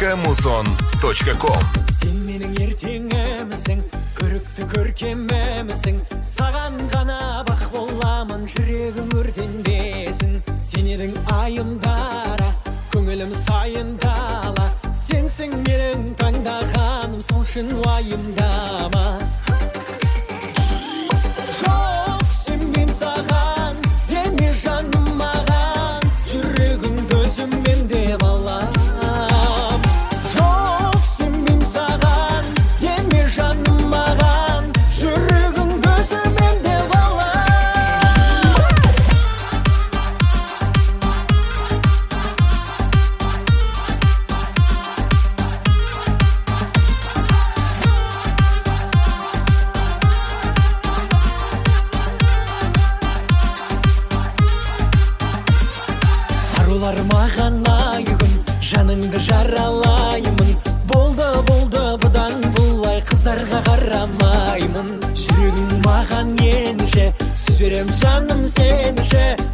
muzon.com. Sen mening ертеңімсің, көрікті көркемімсің, саған ғана бақ боламын, жүрегім өртенбесін. Сен едің айымдара, көңілім сайындала, сенсің менің таңдағаным, сол үшін уайымдама. Жоқ, сенбейм саған, деме жаным маған, жүрегімді өзіммен деп алам. Жоқ, сенбейм саған, деме жаным маған, жүрегімді өзіммен деп алам. Арулар маған айығын, жаныңды жаралаймын. Болды бұдан бұлай, қыздарға қарамаймын. Жүрегің маған енші, сөз берем жаным сен үшін.